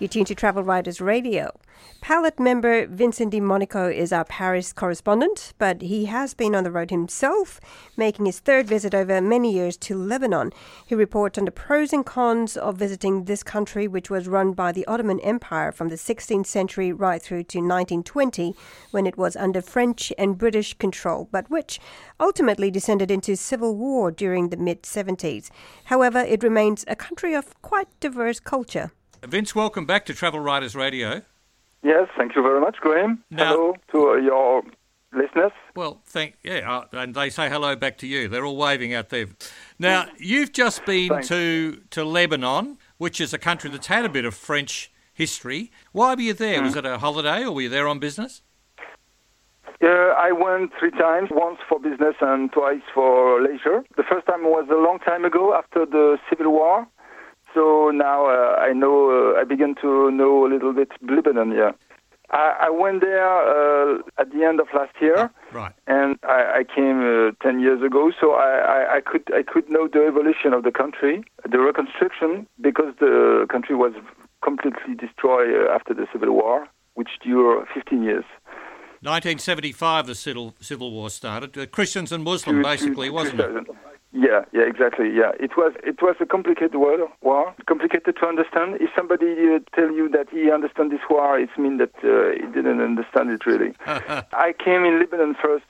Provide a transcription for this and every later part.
You're tuned to Travel Writers Radio. Palette member Vincent DeMonico is our Paris correspondent, but he has been on the road himself, making his third visit over many years to Lebanon. He reports on the pros and cons of visiting this country, which was run by the Ottoman Empire from the 16th century right through to 1920, when it was under French and British control, but which ultimately descended into civil war during the mid-70s. However, it remains a country of quite diverse culture. Vince, welcome back to Travel Writers Radio. Yes, thank you very much, Graham. Hello to your listeners. Well, and they say hello back to you. They're all waving out there. Now, you've just been to Lebanon, which is a country that's had a bit of French history. Why were you there? Was it a holiday or were you there on business? I went 3 times, once for business and twice for leisure. The first time was a long time ago after the Civil War. So now I begin to know a little bit Lebanon, yeah. I went there at the end of last year, right? And I came 10 years ago, so I could know the evolution of the country, the reconstruction, because the country was completely destroyed after the Civil War, which dured 15 years. 1975, the Civil War started. Christians and Muslims, basically, wasn't it? Yeah, exactly. Yeah, it was a complicated war, complicated to understand. If somebody tell you that he understands this war, it means that he didn't understand it really. I came in Lebanon first,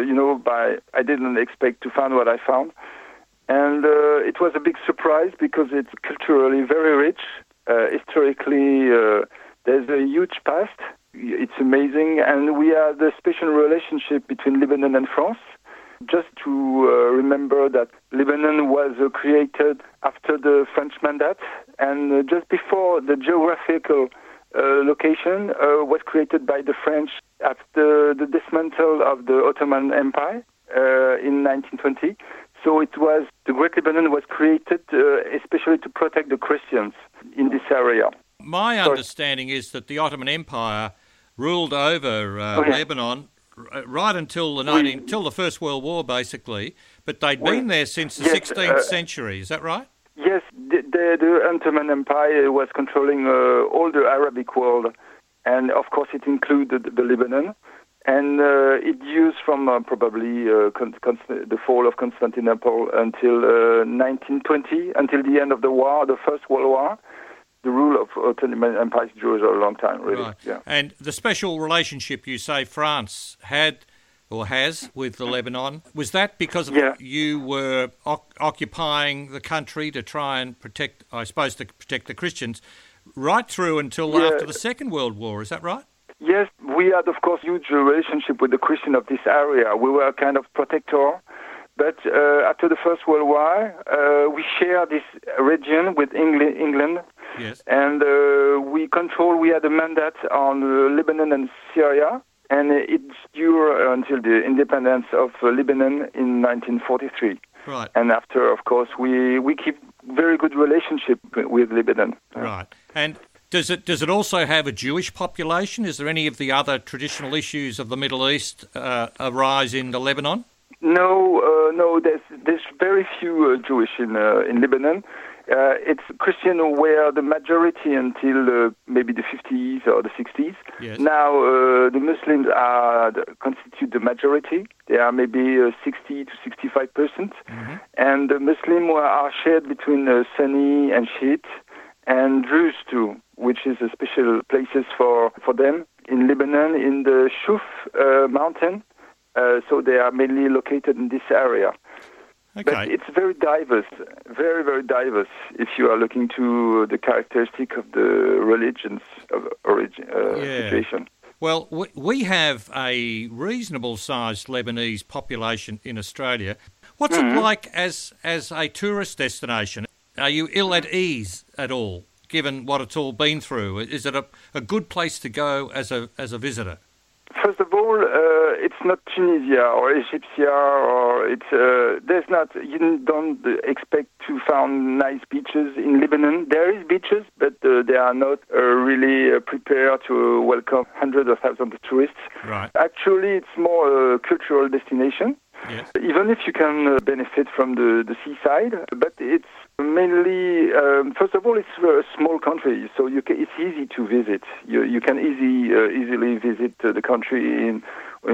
I didn't expect to find what I found, and it was a big surprise because it's culturally very rich. Historically, there's a huge past. It's amazing, and we have a special relationship between Lebanon and France. Just to remember that Lebanon was created after the French Mandate, and just before the geographical location was created by the French after the dismantle of the Ottoman Empire in 1920. So the Great Lebanon was created especially to protect the Christians in this area. My understanding is that the Ottoman Empire ruled over Lebanon right until the First World War, basically, but they'd been there since the 16th century. Is that right? Yes, the Ottoman Empire was controlling all the Arabic world, and of course it included the Lebanon, and it used from probably the fall of Constantinople until 1920, until the end of the war, the First World War. The rule of Ottoman Empire during a long time, really. Right. Yeah. And the special relationship you say France had or has with the Lebanon, was that because you were occupying the country to try and protect the Christians right through until after the Second World War, is that right? Yes, we had, of course, huge relationship with the Christian of this area. We were a kind of protector. But after the First World War, we share this region with England. Yes. And we had a mandate on Lebanon and Syria, and it's due until the independence of Lebanon in 1943. Right. And after, of course, we keep very good relationship with Lebanon. Right. And does it also have a Jewish population? Is there any of the other traditional issues of the Middle East arise in Lebanon? No. There's very few Jewish in Lebanon. It's Christian were the majority until maybe the 50s or the 60s. Yes. Now the Muslims constitute the majority. They are maybe 60 to 65%, and the Muslims are shared between Sunni and Shiite and Druze too, which is a special places for them in Lebanon in the Shuf mountain. So they are mainly located in this area. Okay. But it's very diverse, very, very diverse if you are looking to the characteristic of the religions of origin situation. Well, we have a reasonable-sized Lebanese population in Australia. What's it like as a tourist destination? Are you ill at ease at all, given what it's all been through? Is it a good place to go as a visitor? First of all, it's not Tunisia or Egyptia, or you don't expect to find nice beaches in Lebanon. There is beaches, but they are not really prepared to welcome hundreds of thousands of tourists. Right. Actually, it's more a cultural destination. Yes. Even if you can benefit from the seaside, but it's Mainly, first of all, it's a small country, so it's easy to visit. You can easily visit the country in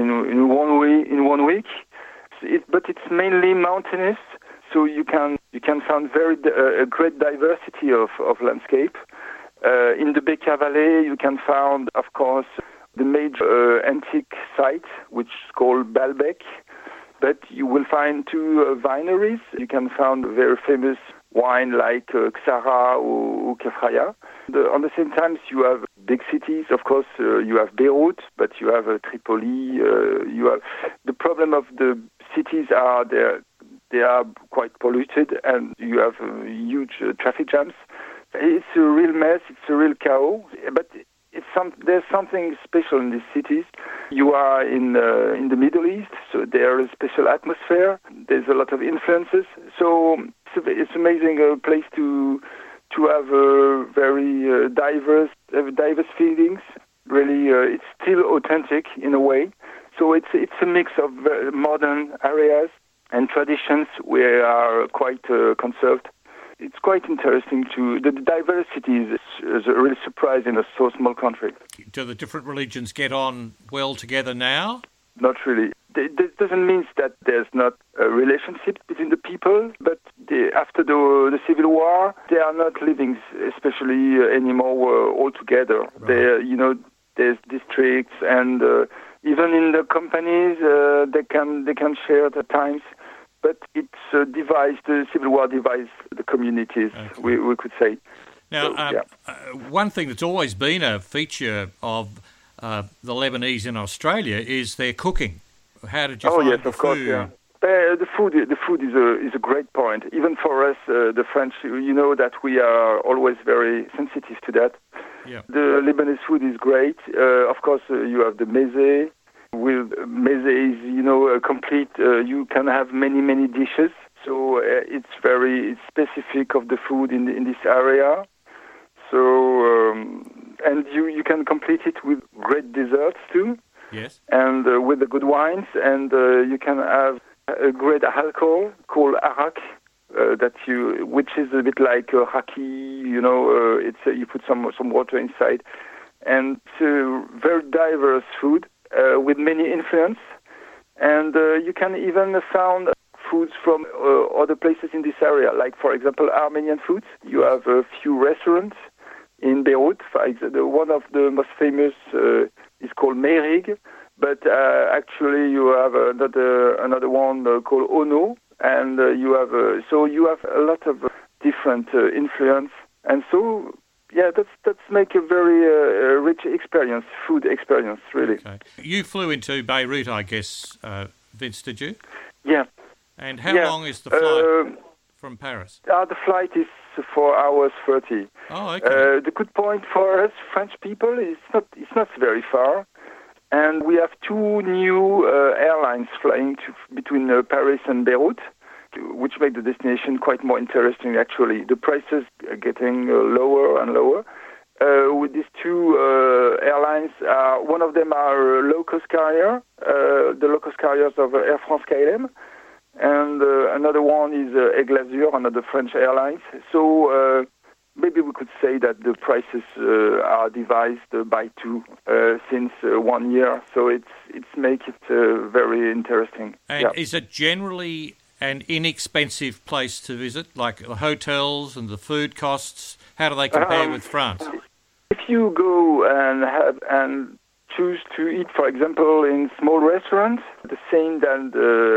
1 week. But it's mainly mountainous, so you can find a great diversity of landscape. In the Bekaa Valley, you can find, of course, the major antique site, which is called Baalbek. But you will find two wineries. You can find very famous wine like Ksara or Kefraya. On the same time, you have big cities. Of course, you have Beirut, but you have Tripoli. You have the problem of the cities are they are quite polluted, and you have huge traffic jams. It's a real mess. It's a real chaos. But there's something special in these cities. You are in the Middle East, so there is a special atmosphere. There's a lot of influences. So it's amazing place to have very diverse feelings. Really, it's still authentic in a way. So it's a mix of modern areas and traditions. We are quite conserved. It's quite interesting the diversity is a real surprise in a so small country. Do the different religions get on well together now? Not really. This doesn't mean that there's not a relationship between the people, but after the civil war, they are not living especially anymore all together. Right. There's districts, and even in the companies, they can share at times. But the civil war divides the communities, okay. we could say. Now, one thing that's always been a feature of the Lebanese in Australia is their cooking. How did you find yes, the of food? Course, yeah. The food is a great point. Even for us, the French, you know that we are always very sensitive to that. Yeah. The Lebanese food is great. Of course, you have the meze. With meze is, a complete. You can have many dishes. So it's very specific of the food in this area. So and you can complete it with great desserts too. Yes. And with the good wines, and you can have a great alcohol called arak, which is a bit like raki. It's you put some water inside, and it's a very diverse food with many influence, and you can even found foods from other places in this area, like for example Armenian foods. You have a few restaurants in Beirut. One of the most famous is called Meirig, but actually you have another one called Ono, and you have a lot of different influence, and so that's make a very rich experience, food experience, really. Okay. You flew into Beirut, I guess, Vince, did you? Yeah. And how long is the flight from Paris? The flight is 4 hours 30. Oh, okay. The good point for us French people is it's not very far, and we have two new airlines flying between Paris and Beirut, which make the destination quite more interesting. Actually, the prices are getting lower and lower. With these two airlines, one of them are low-cost carrier, the low-cost carriers of Air France KLM. And another one is Aigle Azur, another French airlines. So maybe we could say that the prices are divided by two since 1 year. So it's make it very interesting. And is it generally an inexpensive place to visit, like the hotels and the food costs? How do they compare with France? If you go and choose to eat, for example, in small restaurants, the same that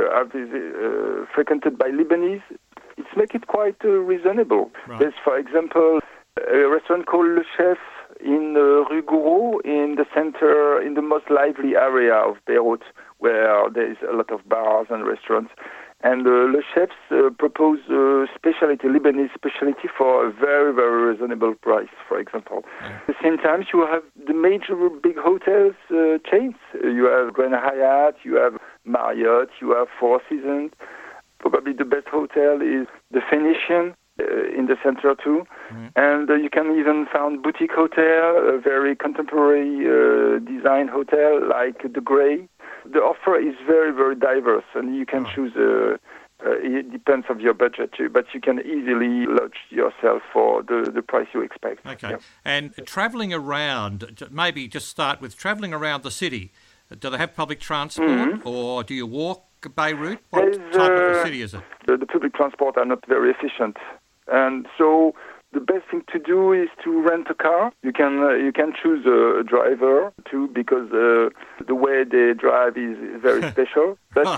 are frequented by Lebanese, it's make it quite reasonable. Right. There's, for example, a restaurant called Le Chef in Rue Gouraud, in the center, in the most lively area of Beirut, where there is a lot of bars and restaurants. And Le Chefs propose Lebanese specialty for a very, very reasonable price, for example. Yeah. At the same time, you have the major big hotels chains. You have Grand Hyatt, you have Marriott, you have Four Seasons. Probably the best hotel is the Phoenician in the center too. Mm-hmm. And you can even find boutique hotel, a very contemporary design hotel like the Grey. The offer is very, very diverse, and you can choose It depends on your budget too, but you can easily lodge yourself for the price you expect. Okay. Yeah. And travelling around, maybe just start with travelling around the city. Do they have public transport or do you walk Beirut? What type of a city is it? The public transport are not very efficient. And so the best thing to do is to rent a car. You can choose a driver too, because the way they drive is very special. But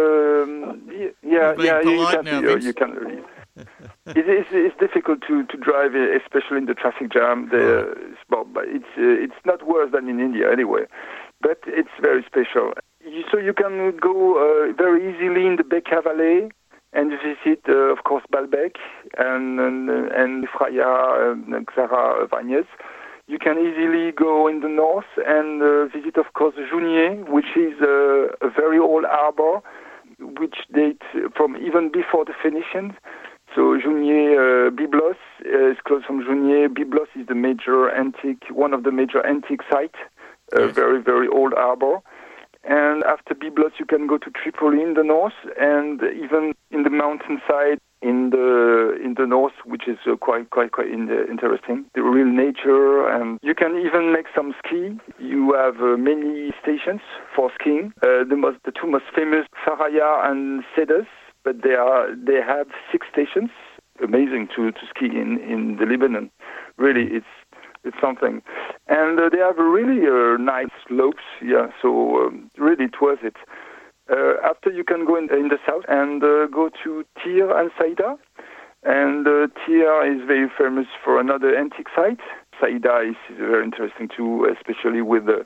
you can. It's difficult to drive, especially in the traffic jam. It's not worse than in India anyway, but it's very special. So you can go very easily in the Bekaa Valley and visit, of course, Baalbek and Freya and Xara Vanyes. You can easily go in the north and visit, of course, Jounieh, which is a very old harbor, which dates from even before the Phoenicians. So Jounieh, Byblos is close from Jounieh. Byblos is one of the major antique sites, a very, very old harbor. And after Byblos, you can go to Tripoli in the north, and even in the mountainside in the north, which is quite interesting. The real nature, and you can even make some ski. You have many stations for skiing. The two most famous, Saraya and Cedars, but they have 6 stations. Amazing to ski in the Lebanon. Really, it's something. And they have really nice slopes, so really it's worth it. After you can go in the south and go to Tyre and Saïda. And Tyre is very famous for another antique site. Saïda is very interesting too, especially with the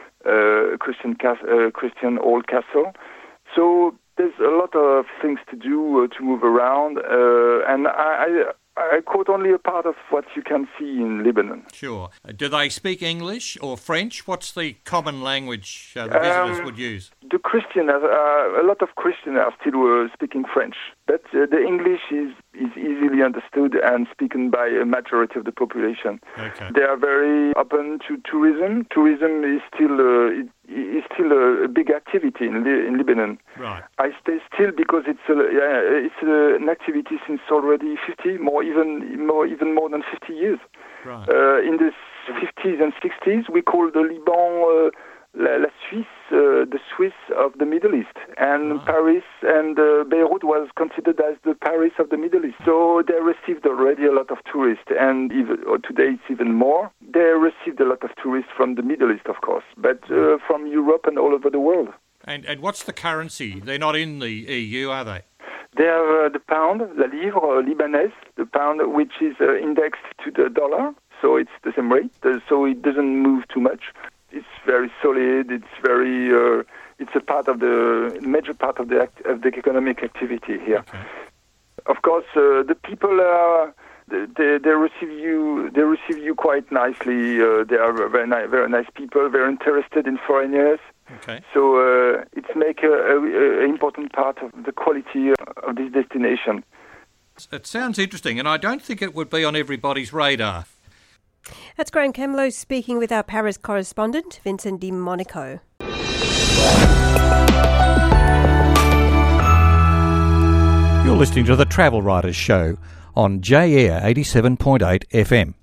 Christian old castle. So there's a lot of things to do to move around, and I quote only a part of what you can see in Lebanon. Sure. Do they speak English or French? What's the common language the visitors would use? A lot of Christians are still speaking French, but the English is easily understood and spoken by a majority of the population. Okay. They are very open to tourism. Tourism is still a big activity in Lebanon. Right. I stay still because it's an activity since already 50, even more than 50 years. Right. In the 50s and 60s, we called the Liban La Suisse, the Swiss of the Middle East, and Paris and Beirut was considered as the Paris of the Middle East. So they received already a lot of tourists, and today it's even more. They received a lot of tourists from the Middle East, of course, but from Europe and all over the world. And what's the currency? They're not in the EU, are they? They have the pound, la livre libanaise, the pound which is indexed to the dollar, so it's the same rate, so it doesn't move too much. It's very solid. It's very. It's a part of the major part of the economic activity here. Okay. Of course, the people they receive you. They receive you quite nicely. They are very nice people. Very interested in foreigners. Okay. So it's make an important part of the quality of this destination. It sounds interesting, and I don't think it would be on everybody's radar. That's Graham Camelow speaking with our Paris correspondent, Vincent Di Monaco. You're listening to the Travel Writers Show on J-Air 87.8 FM.